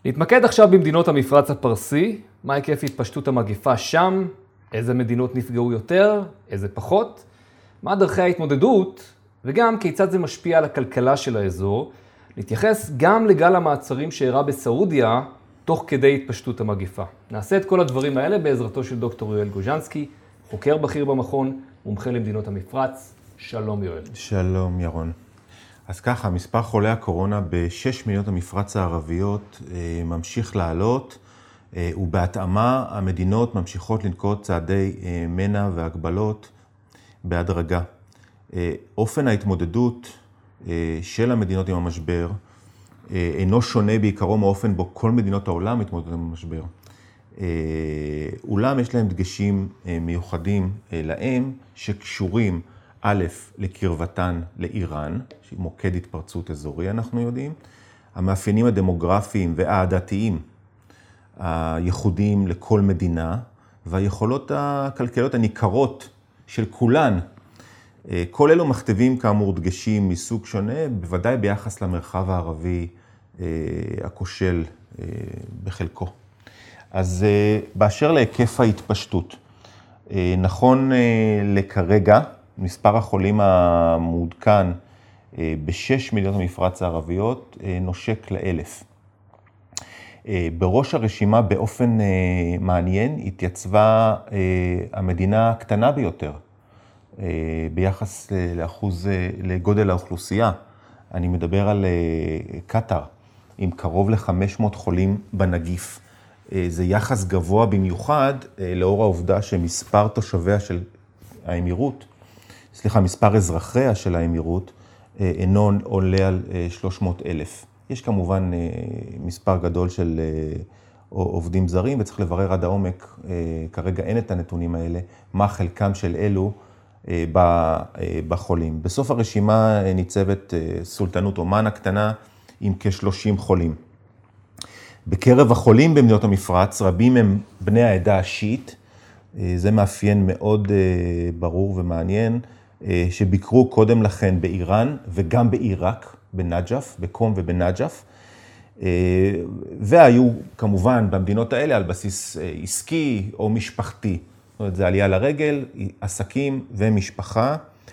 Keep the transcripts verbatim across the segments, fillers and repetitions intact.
נתמקד עכשיו במדינות המפרץ הפרסי, מה היקף התפשטות המגפה שם, איזה מדינות נפגעו יותר, איזה פחות, מה דרכי ההתמודדות, וגם כיצד זה משפיע על הכלכלה של האזור. נתייחס גם לגל המעצרים שאירע בסעודיה, תוך כדי התפשטות המגפה. נעשה את כל הדברים האלה בעזרתו של דוקטור יואל גוז'נסקי, חוקר בכיר במכון, מומחה למדינות המפרץ. שלום יואל. שלום ירון. אז ככה, מספר חולי הקורונה בשש מדינות המפרץ הערביות ממשיך לעלות, ובהתאמה המדינות ממשיכות לנקוט צעדי מנע והגבלות בהדרגה. אופן ההתמודדות של המדינות עם המשבר אינו שונה בעיקרו מאופן בו כל מדינות העולם מתמודדות עם המשבר. אולם יש להם דגשים מיוחדים להם שקשורים א', לקרבתן לאיראן, שהיא מוקד התפרצות אזורי, אנחנו יודעים. המאפיינים הדמוגרפיים והעדתיים הייחודיים לכל מדינה, והיכולות הכלכליות הניכרות של כולן. כל אלו מכתבים כאמור דגשים מסוג שונה, בוודאי ביחס למרחב הערבי הכושל בחלקו. אז באשר להיקף ההתפשטות, נכון לכרגע, מספר החולים המעודכן בשש מדינות המפרץ הערביות נושק לאלף. בראש הרשימה באופן מעניין התייצבה המדינה הקטנה ביותר ביחס לאחוז, לגודל האוכלוסייה. אני מדבר על קטר עם קרוב ל-חמש מאות חולים בנגיף. זה יחס גבוה במיוחד לאור העובדה שמספר תושביה של האמירות, סליחה, מספר אזרחיה של האמירות אינו עולה על שלוש מאות אלף. יש כמובן מספר גדול של עובדים זרים, וצריך לברר עד העומק, כרגע אין את הנתונים האלה, מה חלקם של אלו בחולים. בסוף הרשימה ניצבת סולטנות אומן הקטנה עם כ-שלושים חולים. בקרב החולים במדינות המפרץ, רבים הם בני העדה השיעית, זה מאפיין מאוד ברור ומעניין, שביקרו קודם לכן באיראן וגם בעיראק, בנג'ף, בקום ובנג'ף, והיו כמובן במדינות האלה על בסיס עסקי או משפחתי. זאת אומרת, זה עלייה לרגל, עסקים ומשפחה.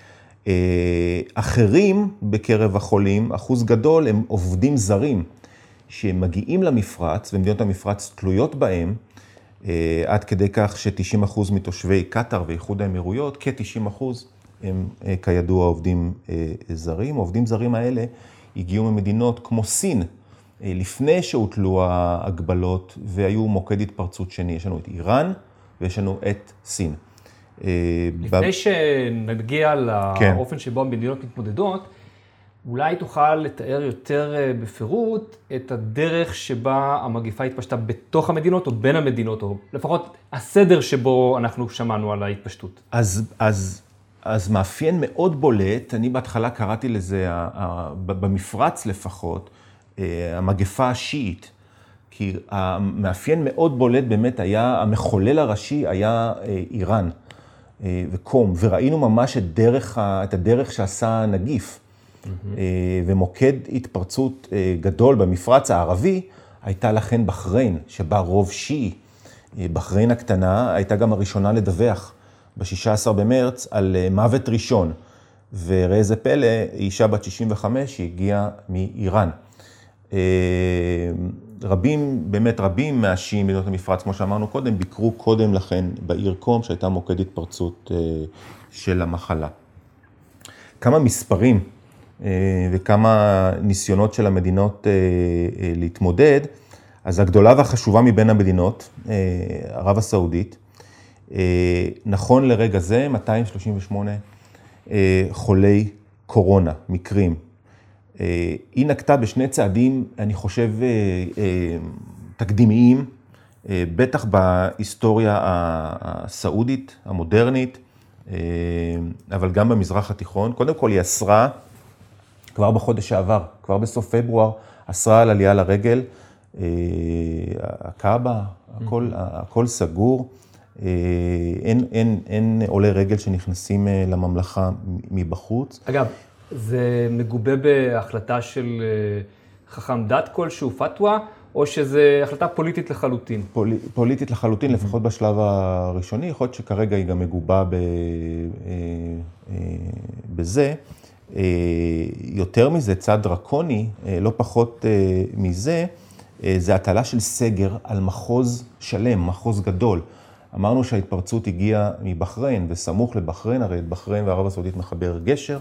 אחרים בקרב החולים, אחוז גדול, הם עובדים זרים שמגיעים למפרץ, ומדינות המפרץ תלויות בהם, עד כדי כך ש-תשעים אחוז מתושבי קטר ואיחוד האמירויות, כ-תשעים אחוז הם כידוע עובדים זרים. העובדים זרים האלה הגיעו ממדינות כמו סין, לפני שהוטלו ההגבלות והיו מוקד התפרצות שני. יש לנו את איראן ויש לנו את סין. לפני שנגיע לאופן שבו המדינות מתמודדות, אולי תוכל לתאר יותר בפירוט את הדרך שבה המגפה התפשטה בתוך המדינות או בין המדינות, או לפחות הסדר שבו אנחנו שמענו על ההתפשטות. אז, אז, אז מאפיין מאוד בולט, אני בהתחלה קראתי לזה, במפרץ לפחות, המגפה השיעית, כי המאפיין מאוד בולט באמת היה, המחולל הראשי היה איראן וקום, וראינו ממש את, דרך, את הדרך שעשה הנגיף. Mm-hmm. ומוקד התפרצות גדול במפרץ הערבי הייתה לכן בחריין, שבה רוב שיעי. בחריין הקטנה הייתה גם הראשונה לדווח ב-שישה עשר במרץ על מוות ראשון, וראה זה פלא, אישה בת שישים וחמש שהגיעה מאיראן. רבים, באמת רבים מהשיעים במדינות המפרץ, כמו שאמרנו קודם, ביקרו קודם לכן בעיר קום, שהייתה מוקד התפרצות של המחלה. כמה מספרים וכמה ניסיונות של המדינות להתמודד. אז הגדולה והחשובה מבין המדינות, ערב הסעודית, נכון לרגע זה, מאתיים שלושים ושמונה חולי קורונה, מקרים. היא נקטה בשני צעדים, אני חושב, תקדימיים, בטח בהיסטוריה הסעודית, המודרנית, אבל גם במזרח התיכון. קודם כל היא אסרה, כבר בחודש שעבר, כבר בסוף פברואר, אסרה על עלייה לרגל, הקאבה, הכל, הכל סגור, אין, אין, אין עולי רגל שנכנסים לממלכה מבחוץ. אגב, זה מגובה בהחלטה של חכם דת כלשהו, פתווה, או שזו החלטה פוליטית לחלוטין? פול, פוליטית לחלוטין, mm-hmm. לפחות בשלב הראשוני, יכול להיות שכרגע היא גם מגובה ב, בזה. יותר מזה, צעד דרקוני, לא פחות מזה, זה הטלה של סגר על מחוז שלם, מחוז גדול. אמרנו שההתפרצות הגיעה מבחריין, וסמוך לבחריין, הרי את בחריין וערב הסעודית מחבר גשר.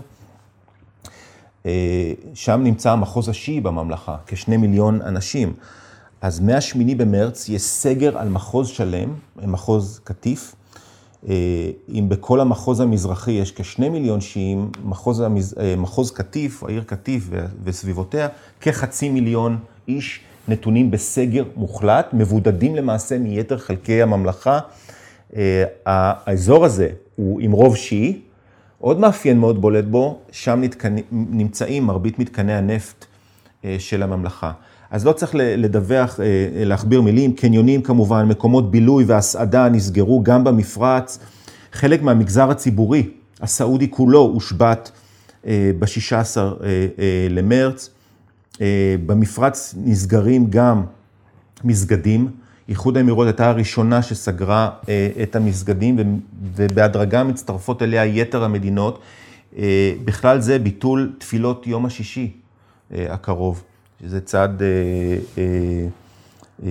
שם נמצא המחוז השיעי בממלכה, כשני מיליון אנשים. אז מהשמיני במרץ יש סגר על מחוז שלם, מחוז קטיף. אם בכל המחוז המזרחי יש כשני מיליון שיעים, מחוז, המז... מחוז קטיף, העיר קטיף וסביבותיה, כחצי מיליון איש נתונים בסגר מוחלט, מבודדים למעשה מיתר חלקי הממלכה. האזור הזה הוא עם רוב שיעי, עוד מאפיין מאוד בולט בו, שם נתקנ... נמצאים מרבית מתקני הנפט של הממלכה. אז לא צריך לדווח, להכביר מילים, קניונים כמובן, מקומות בילוי והסעדה נסגרו גם במפרץ. חלק מהמגזר הציבורי, הסעודי כולו, הושבת ב-שישה עשר למרץ. במפרץ נסגרים גם מסגדים. איחוד האמירויות הייתה הראשונה שסגרה את המסגדים, ובהדרגה מצטרפות אליה יתר המדינות. בכלל זה ביטול תפילות יום השישי הקרוב. שזה צעד אה, אה, אה,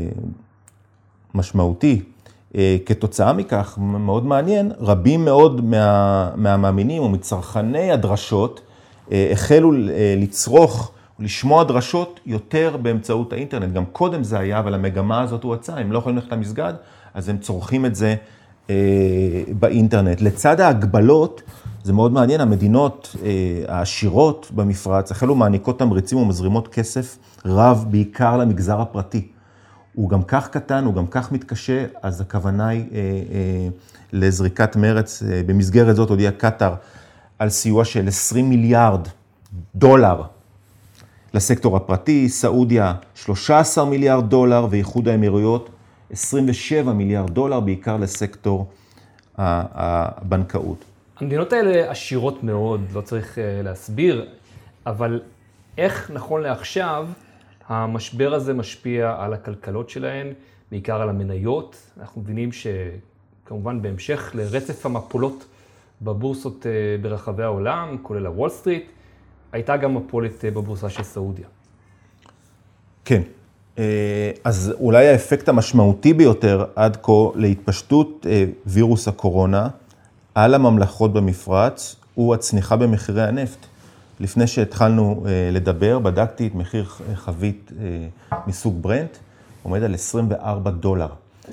משמעותי. אה, כתוצאה מכך, מאוד מעניין, רבים מאוד מה, מהמאמינים ומצרכני הדרשות אה, החלו אה, לצרוך ולשמוע דרשות יותר באמצעות האינטרנט. גם קודם זה היה, אבל המגמה הזאת הוא הצעה. הם לא יכולים ללכת למסגד, אז הם צורכים את זה אה, באינטרנט. לצד ההגבלות, זה מאוד מעניין, המדינות אה, העשירות במפרץ, החלו מעניקות תמריצים ומזרימות כסף רב, בעיקר למגזר הפרטי. הוא גם כך קטן, הוא גם כך מתקשה, אז הכוונה היא אה, אה, לזריקת מרץ. אה, במסגרת זאת הודיעה קטר על סיוע של עשרים מיליארד דולר לסקטור הפרטי, סעודיה שלושה עשר מיליארד דולר, ואיחוד האמירויות עשרים ושבעה מיליארד דולר, בעיקר לסקטור הבנקאות. המדינות האלה עשירות מאוד, לא צריך להסביר, אבל איך נכון לעכשיו המשבר הזה משפיע על הכלכלות שלהן, בעיקר על המניות? אנחנו מבינים שכמובן בהמשך לרצף המפולות בבורסות ברחבי העולם, כולל הוול סטריט, הייתה גם מפולת בבורסה של סעודיה. כן, אז אולי האפקט המשמעותי ביותר עד כה להתפשטות וירוס הקורונה, על הממלכות במפרץ הוא הצניחה במחירי הנפט. לפני שהתחלנו לדבר, בדקתי את מחיר חבית מסוג ברנט, עומד על עשרים וארבעה דולר.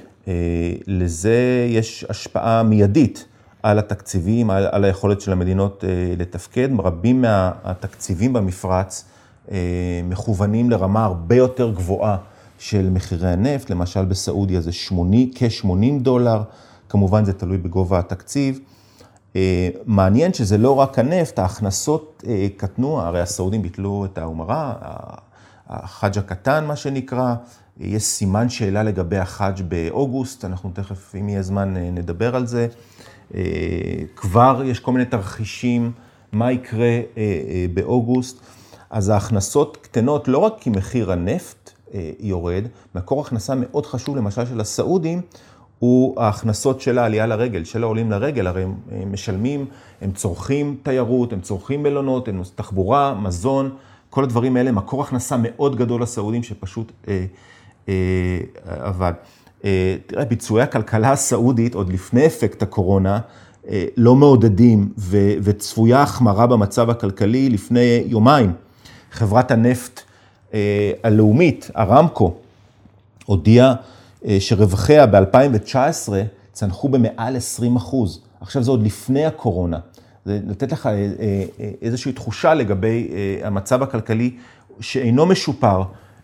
לזה יש השפעה מיידית על התקציבים, על, על היכולת של המדינות לתפקד. רבים מהתקציבים במפרץ מכוונים לרמה הרבה יותר גבוהה של מחירי הנפט, למשל בסעודיה זה כ-שמונים דולר, כמובן זה תלוי בגובה התקציב. מעניין שזה לא רק הנפט, ההכנסות קטנו, הרי הסעודים ביטלו את האומרה, החאג' הקטן מה שנקרא, יש סימן שאלה לגבי החאג' באוגוסט, אנחנו תכף אם יהיה זמן נדבר על זה. כבר יש כל מיני תרחישים, מה יקרה באוגוסט, אז ההכנסות קטנות לא רק כי מחיר הנפט יורד, מקור הכנסה מאוד חשוב למשל של הסעודים, הוא ההכנסות של העלייה לרגל, של העולים לרגל, הרי הם משלמים, הם צורכים תיירות, הם צורכים מלונות, הם תחבורה, מזון, כל הדברים האלה, מקור הכנסה מאוד גדול לסעודים שפשוט אה, אה, עבד. אה, תראה, ביצועי הכלכלה הסעודית, עוד לפני אפקט הקורונה, אה, לא מעודדים ו, וצפויה החמרה במצב הכלכלי לפני יומיים. חברת הנפט אה, הלאומית, הרמקו, הודיעה, שרווחיה ב-אלפיים תשע עשרה צנחו במעל עשרים אחוז. עכשיו זה עוד לפני הקורונה. זה לתת לך איזושהי תחושה לגבי המצב הכלכלי שאינו משופר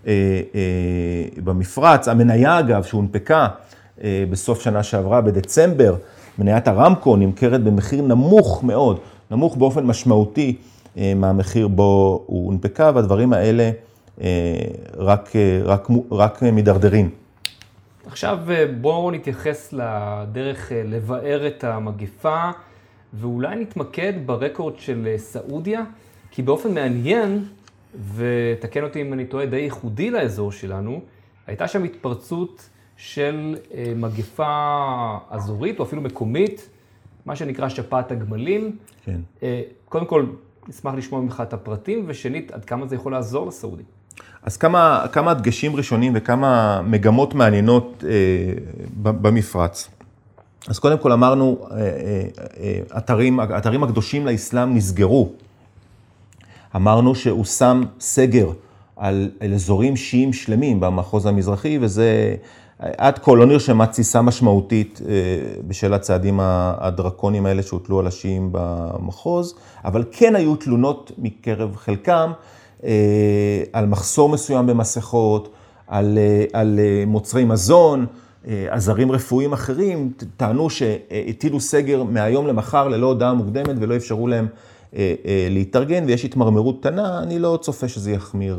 במפרץ. המניה אגב שהונפקה בסוף שנה שעברה בדצמבר, מניית הרמקו נמכרת במחיר נמוך מאוד, נמוך באופן משמעותי מהמחיר בו הוא הונפקה, והדברים האלה רק, רק, רק מדרדרים. עכשיו בואו נתייחס לדרך לבאר את המגפה, ואולי נתמקד ברקורד של סעודיה, כי באופן מעניין, ותקן אותי אם אני טועה, די ייחודי לאזור שלנו, הייתה שם התפרצות של מגפה אזורית, או אפילו מקומית, מה שנקרא שפעת הגמלים. כן. קודם כל, נשמח לשמוע ממך את הפרטים, ושנית, עד כמה זה יכול לעזור לסעודים. אז כמה, כמה הדגשים ראשונים וכמה מגמות מעניינות אה, במפרץ. אז קודם כל אמרנו, אה, אה, אתרים, אתרים הקדושים לאסלאם נסגרו. אמרנו שהוא שם סגר על, על אזורים שיעים שלמים במחוז המזרחי, וזה עד כה לא נרשמה תסיסה משמעותית אה, בשל הצעדים הדרקוניים האלה שהוטלו על השיעים במחוז, אבל כן היו תלונות מקרב חלקם, על מחסור מסוים במסכות, על, על מוצרי מזון, עזרים רפואיים אחרים, טענו שהטילו סגר מהיום למחר ללא הודעה מוקדמת ולא אפשרו להם להתארגן, ויש התמרמרות קטנה, אני לא צופה שזה יחמיר.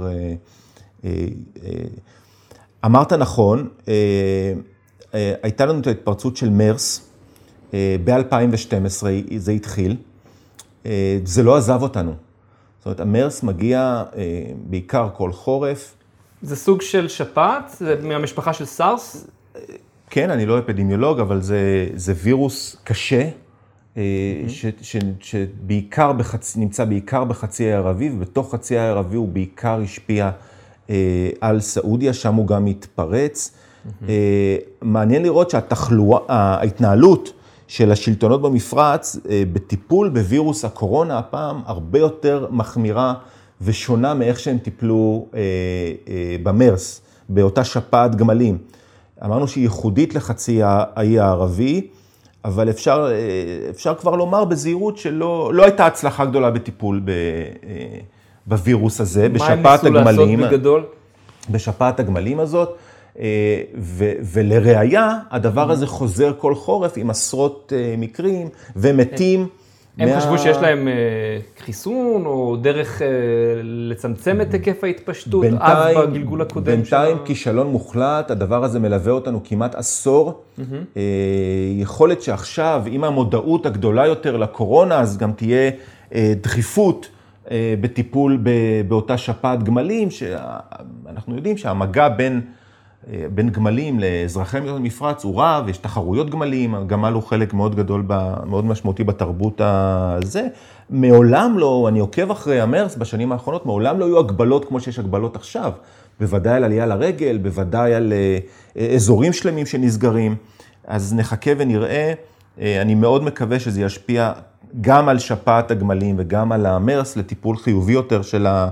אמרת נכון, הייתה לנו את ההתפרצות של מרס, ב-אלפיים ושתים עשרה זה התחיל, זה לא עזב אותנו. זאת אומרת, המרס מגיע אה, בעיקר כל חורף. זה סוג של שפעת? זה מהמשפחה של סארס? כן, אני לא אפידמיולוג, אבל זה, זה וירוס קשה, אה, mm-hmm. ש, ש, שבעיקר בחצי, נמצא בעיקר בחצי האי ערבי, ובתוך חצי האי ערבי הוא בעיקר השפיע אה, על סעודיה, שם הוא גם התפרץ. Mm-hmm. אה, מעניין לראות שהתחלואה, ההתנהלות, של השלטונות במפרץ, בטיפול בווירוס הקורונה, הפעם הרבה יותר מחמירה ושונה מאיך שהם טיפלו במרס, באותה שפעת גמלים. אמרנו שהיא ייחודית לחצי האי הערבי, אבל אפשר, אפשר כבר לומר בזהירות שלא לא הייתה הצלחה גדולה בטיפול בווירוס הזה, בשפעת הגמלים. מה הם ניסו לעשות בגדול? בשפעת הגמלים הזאת. ו- ולראיה, הדבר הזה חוזר כל חורף עם עשרות מקרים ומתים. הם מה... חשבו שיש להם חיסון או דרך לצמצם את היקף ההתפשטות, אז בגלגול הקודם. בינתיים כישלון מוחלט, הדבר הזה מלווה אותנו כמעט עשור. Mm-hmm. יכולת שעכשיו, עם המודעות הגדולה יותר לקורונה, אז גם תהיה דחיפות בטיפול באותה שפעת גמלים, שאנחנו יודעים שהמגע בין... בין גמלים לאזרחי מדינות המפרץ הוא רב, יש תחרויות גמלים, הגמל הוא חלק מאוד גדול, מאוד משמעותי בתרבות הזה. מעולם לא, אני עוקב אחרי המרס בשנים האחרונות, מעולם לא היו הגבלות כמו שיש הגבלות עכשיו. בוודאי על עלייה לרגל, בוודאי על אזורים שלמים שנסגרים. אז נחכה ונראה, אני מאוד מקווה שזה ישפיע גם על שפעת הגמלים וגם על המרס לטיפול חיובי יותר של ה...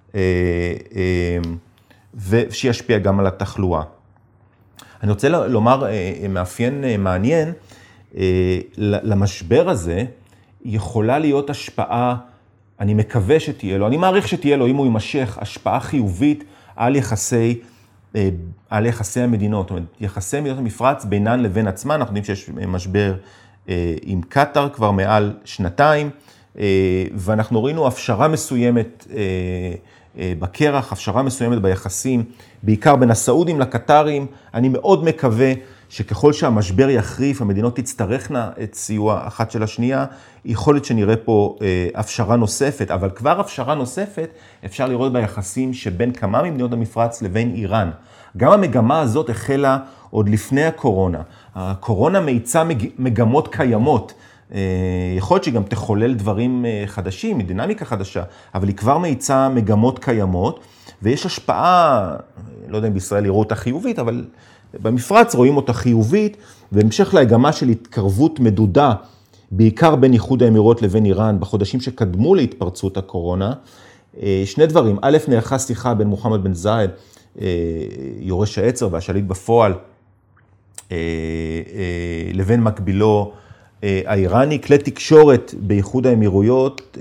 ושישפיע גם על התחלואה. אני רוצה לומר, מאפיין מעניין, למשבר הזה יכולה להיות השפעה, אני מקווה שתהיה לו, אני מעריך שתהיה לו, אם הוא יימשך, השפעה חיובית על יחסי, על יחסי המדינות, זאת אומרת, יחסי מדינות המפרץ בינן לבין עצמן, אנחנו יודעים שיש משבר עם קטר כבר מעל שנתיים, ואנחנו ראינו הפשרה מסוימת, בקרח, הפשרה מסוימת ביחסים, בעיקר בין הסעודים לקטרים. אני מאוד מקווה שככל שהמשבר יחריף, המדינות תצטרכנה את סיוע אחת של השנייה, יכול להיות שנראה פה הפשרה נוספת, אבל כבר הפשרה נוספת אפשר לראות ביחסים שבין כמה ממדינות המפרץ לבין איראן. גם המגמה הזאת החלה עוד לפני הקורונה. הקורונה מאיצה מגמות קיימות, יכול להיות שהיא גם תחולל דברים חדשים, דינמיקה חדשה, אבל היא כבר מאיצה מגמות קיימות, ויש השפעה, לא יודע אם בישראל יראו אותה חיובית, אבל במפרץ רואים אותה חיובית, והמשך להגמה של התקרבות מדודה, בעיקר בין איחוד האמירויות לבין איראן, בחודשים שקדמו להתפרצות הקורונה. שני דברים, א', נערכה שיחה בין מוחמד בן זאיד, יורש העצר והשליט בפועל, לבין מקבילו, האיראני, כלי תקשורת באיחוד האמירויות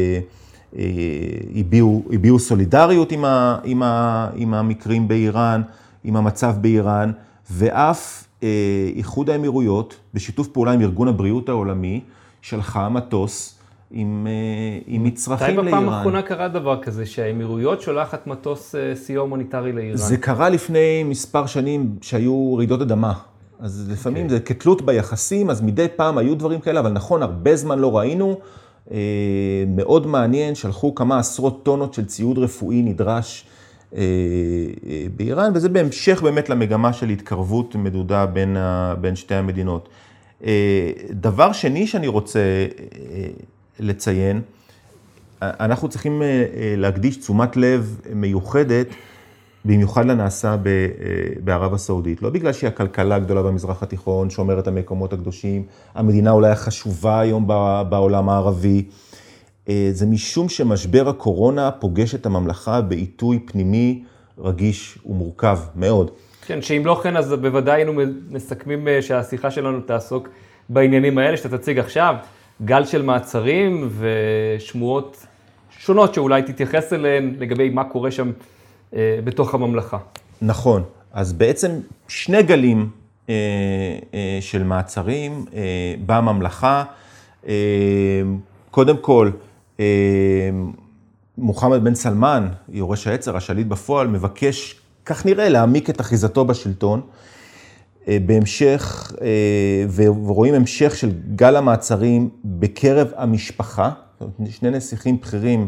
הביעו, הביעו סולידריות עם, ה, עם, ה, עם המקרים באיראן, עם המצב באיראן, ואף איחוד האמירויות, בשיתוף פעולה עם ארגון הבריאות העולמי, שלחה מטוס עם, עם מצרכים לאיראן. מתי בפעם האחרונה קרה דבר כזה, שהאמירויות שולחת מטוס סיוע הומניטרי לאיראן? זה קרה לפני מספר שנים שהיו רעידות אדמה. אז לפעמים okay. זה כתלות ביחסים, אז מדי פעם היו דברים כאלה, אבל נכון, הרבה זמן לא ראינו, מאוד מעניין, שלחו כמה עשרות טונות של ציוד רפואי נדרש באיראן, וזה בהמשך באמת למגמה של התקרבות מדודה בין, בין שתי המדינות. דבר שני שאני רוצה לציין, אנחנו צריכים להקדיש תשומת לב מיוחדת, במיוחד לנעשה בערב הסעודית. לא בגלל שהיא הכלכלה הגדולה במזרח התיכון, שומרת המקומות הקדושים, המדינה אולי החשובה היום בעולם הערבי, זה משום שמשבר הקורונה פוגש את הממלכה בעיתוי פנימי רגיש ומורכב מאוד. כן, שאם לא כן, אז בוודאי היינו מסכמים שהשיחה שלנו תעסוק בעניינים האלה שאתה תציג עכשיו, גל של מעצרים ושמועות שונות שאולי תתייחס אליהן לגבי מה קורה שם אה, בתוך הממלכה. נכון, אז בעצם שני גלים אה, אה, של מעצרים אה, בממלכה. אה, קודם כל, אה, מוחמד בן סלמן, יורש העצר, השליט בפועל, מבקש, כך נראה, להעמיק את אחיזתו בשלטון. בהמשך, ורואים המשך של גל המעצרים בקרב המשפחה, שני נסיכים בכירים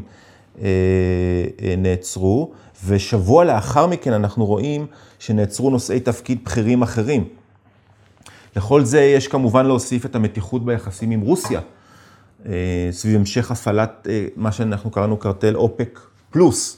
נעצרו, ושבוע לאחר מכן אנחנו רואים שנעצרו נושאי תפקיד בכירים אחרים. לכל זה יש כמובן להוסיף את המתיחות ביחסים עם רוסיה, סביב המשך הפעלת מה שאנחנו קראנו קרטל אופק פלוס,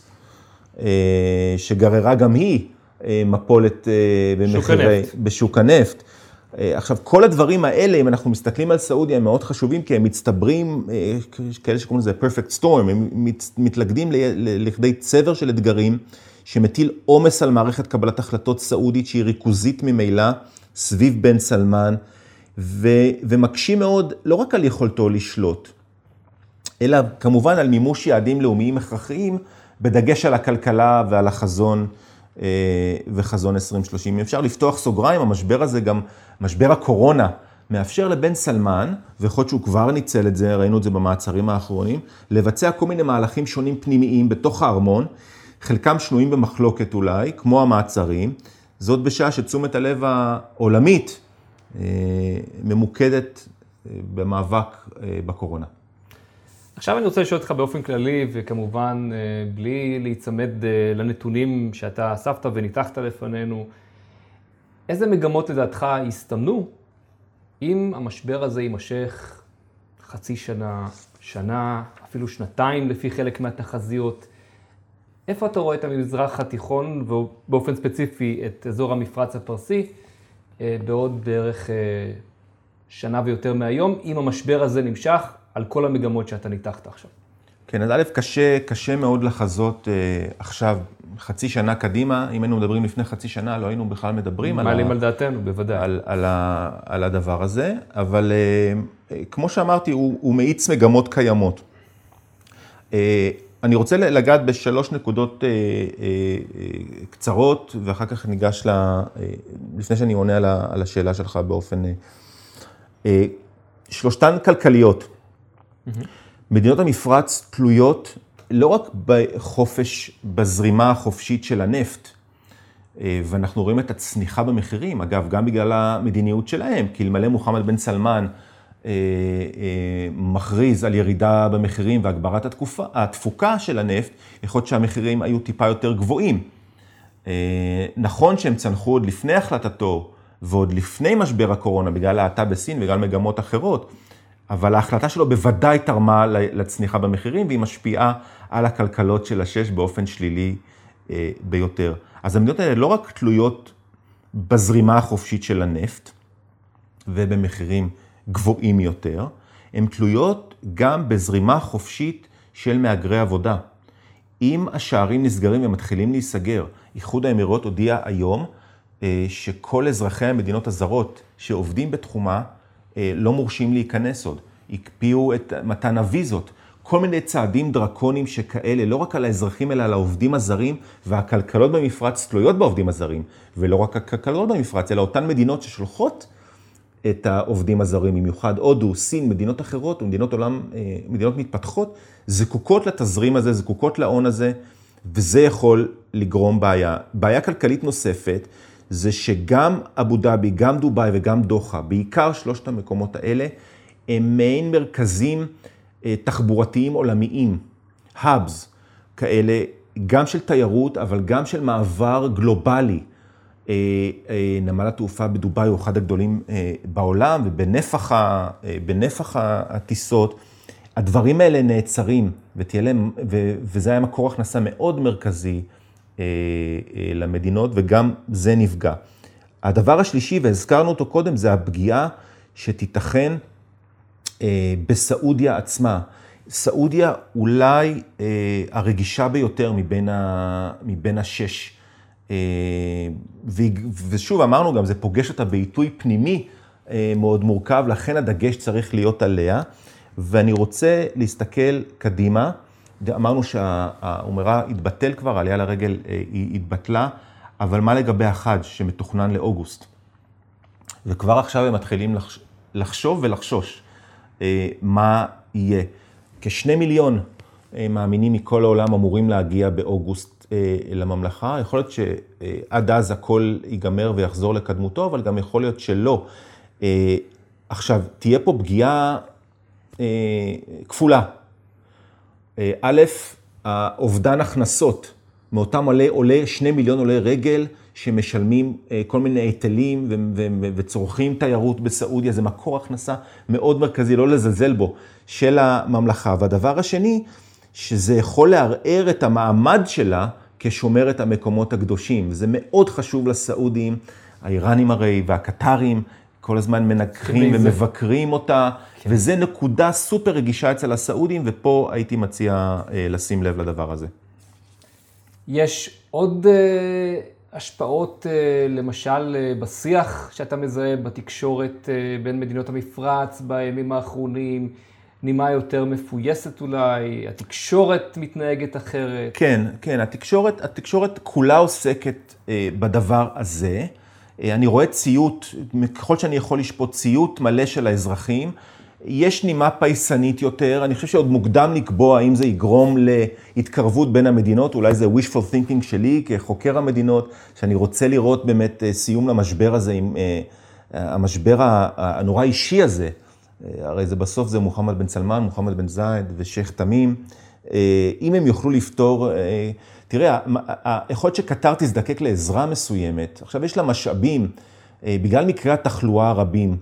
שגררה גם היא מפולת במחירי, בשוק הנפט. עכשיו, כל הדברים האלה, אם אנחנו מסתכלים על סעודיה, הם מאוד חשובים, כי הם מצטברים, כאלה שקוראים לזה perfect storm, הם מתלכדים לכדי צבר של אתגרים, שמטיל עומס על מערכת קבלת החלטות סעודית, שהיא ריכוזית ממילא, סביב בן סלמן, ו- ומקשים מאוד, לא רק על יכולתו לשלוט, אלא כמובן על מימוש יעדים לאומיים הכרחיים, בדגש על הכלכלה ועל החזון, וחזון עשרים שלושים. אפשר לפתוח סוגריים, המשבר הזה גם, משבר הקורונה, מאפשר לבן סלמן, ויכול להיות שהוא כבר ניצל את זה, ראינו את זה במעצרים האחרונים, לבצע כל מיני מהלכים שונים פנימיים בתוך הארמון, חלקם שנויים במחלוקת אולי, כמו המעצרים, זאת בשעה שתשומת הלב העולמית ממוקדת במאבק בקורונה. עכשיו אני רוצה לשאול אותך באופן כללי, וכמובן בלי להיצמד לנתונים שאתה אספת וניתחת לפנינו, איזה מגמות לדעתך הסתמנו אם המשבר הזה יימשך חצי שנה, שנה, אפילו שנתיים לפי חלק מהתחזיות? איפה אתה רואה את המזרח התיכון, ובאופן ספציפי את אזור המפרץ הפרסי, בעוד בערך שנה ויותר מהיום, אם המשבר הזה נמשך על כל המגמות שאתה ניתחת עכשיו? כן, אז א', קשה, קשה מאוד לחזות אה, עכשיו חצי שנה קדימה. אם היינו מדברים לפני חצי שנה, לא היינו בכלל מדברים על, מעלים על דעתנו, בוודאי. על, על, ה, על הדבר הזה. אבל אה, כמו שאמרתי, הוא, הוא מאיץ מגמות קיימות. אה, אני רוצה לגעת בשלוש נקודות אה, אה, קצרות, ואחר כך ניגש ל... אה, לפני שאני עונה על, ה, על השאלה שלך באופן... אה, אה, שלושתן כלכליות. מדינות המפרץ תלויות לא רק בחופש, בזרימה החופשית של הנפט, ואנחנו רואים את הצניחה במחירים, אגב, גם בגלל המדיניות שלהם, כי אלמלא מוחמד בן סלמן מכריז על ירידה במחירים והגברת התקופה, התפוקה של הנפט, יכול להיות שהמחירים היו טיפה יותר גבוהים. נכון שהם צנחו עוד לפני החלטתו, ועוד לפני משבר הקורונה, בגלל ההאטה בסין ובגלל מגמות אחרות, אבל ההחלטה שלו בוודאי תרמה לצניחה במחירים, והיא משפיעה על הכלכלות של השש באופן שלילי ביותר. אז המדינות האלה לא רק תלויות בזרימה החופשית של הנפט, ובמחירים גבוהים יותר, הן תלויות גם בזרימה חופשית של מהגרי עבודה. אם השערים נסגרים ומתחילים להיסגר, איחוד האמירויות הודיע היום, שכל אזרחי המדינות הזרות שעובדים בתחומה, לא מורשים להיכנס עוד, הקפיאו את מתן הוויזות, כל מיני צעדים דרקונים שכאלה, לא רק על האזרחים אלא על העובדים הזרים, והכלכלות במפרץ תלויות בעובדים הזרים, ולא רק הכלכלות במפרץ, אלא אותן מדינות ששולחות את העובדים הזרים, במיוחד הודו, סין, מדינות אחרות, ומדינות עולם, מדינות מתפתחות, זקוקות לתזרים הזה, זקוקות להון הזה, וזה יכול לגרום בעיה. בעיה כלכלית נוספת, זה שגם אבו דאבי, גם דובאי וגם דוחה, בעיקר שלושת המקומות האלה, הם מעין מרכזים תחבורתיים עולמיים, האבס כאלה, גם של תיירות, אבל גם של מעבר גלובלי. נמל התעופה בדובאי הוא אחד הגדולים בעולם, ובנפח הטיסות, הדברים האלה נעצרים, וזה היה מקור הכנסה מאוד מרכזי למדינות, וגם זה נפגע. הדבר השלישי, והזכרנו אותו קודם, זה הפגיעה שתיתכן בסעודיה עצמה. סעודיה אולי הרגישה ביותר מבין, ה, מבין השש. ושוב, אמרנו גם, זה פוגש אותה בעיתוי פנימי מאוד מורכב, לכן הדגש צריך להיות עליה. ואני רוצה להסתכל קדימה. אמרנו שהאומרה התבטל כבר, עליה לרגל היא התבטלה, אבל מה לגבי החאג' שמתוכנן לאוגוסט? וכבר עכשיו הם מתחילים לחשוב ולחשוש מה יהיה. כשני מיליון מאמינים מכל העולם אמורים להגיע באוגוסט לממלכה. יכול להיות שעד אז הכל ייגמר ויחזור לקדמותו, אבל גם יכול להיות שלא. עכשיו, תהיה פה פגיעה כפולה. א', האובדן הכנסות, מאותם עולי, עולי, שני מיליון עולי רגל שמשלמים כל מיני היטלים וצורכים תיירות בסעודיה, זה מקור הכנסה מאוד מרכזי, לא לזלזל בו, של הממלכה. והדבר השני, שזה יכול לערער את המעמד שלה כשומרת המקומות הקדושים. זה מאוד חשוב לסעודים, האיראנים הרי והקטרים, כל הזמן מנקרים ומבקרים אותה, כן. וזה נקודה סופר רגישה אצל הסעודים, ופה הייתי מציע לשים לב לדבר הזה. יש עוד uh, השפעות, uh, למשל, uh, בשיח שאתה מזהה בתקשורת uh, בין מדינות המפרץ בימים האחרונים, נימה יותר מפויסת אולי, התקשורת מתנהגת אחרת. כן, כן, התקשורת, התקשורת כולה עוסקת uh, בדבר הזה. Uh, אני רואה ציות, ככל שאני יכול לשפוט ציות מלא של האזרחים, יש נימה פייסנית יותר, אני חושב שעוד מוקדם לקבוע האם זה יגרום להתקרבות בין המדינות, אולי זה wishful thinking שלי כחוקר המדינות, שאני רוצה לראות באמת סיום למשבר הזה, עם המשבר הנורא אישי הזה, הרי זה בסוף זה מוחמד בן סלמן, מוחמד בן זייד ושייח תמים, אם הם יוכלו לפתור, תראה, יכול להיות שקטר תזדקק לעזרה מסוימת, עכשיו יש לה משאבים, בגלל מקרי התחלואה הרבים,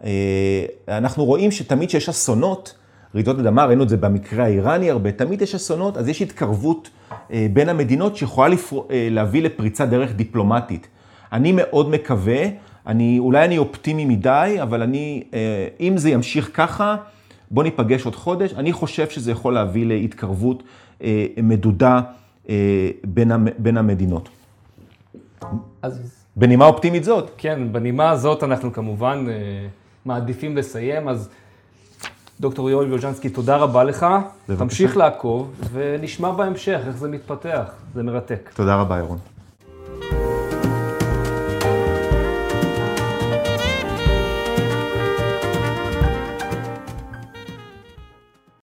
אנחנו רואים שתמיד שיש אסונות, רעידות אדמה, ראינו את זה במקרה האיראני הרבה, תמיד יש אסונות, אז יש התקרבות בין המדינות שיכולה להביא לפריצה דרך דיפלומטית. אני מאוד מקווה, אני, אולי אני אופטימי מדי, אבל אני, אם זה ימשיך ככה, בוא ניפגש עוד חודש, אני חושב שזה יכול להביא להתקרבות מדודה בין, בין המדינות. אז... בנימה אופטימית זאת. כן, בנימה הזאת אנחנו כמובן מעדיפים לסיים, אז דוקטור יואל וילוז'נסקי, תודה רבה לך. תמשיך לעקוב ונשמע בהמשך איך זה מתפתח, זה מרתק. תודה רבה, ירון.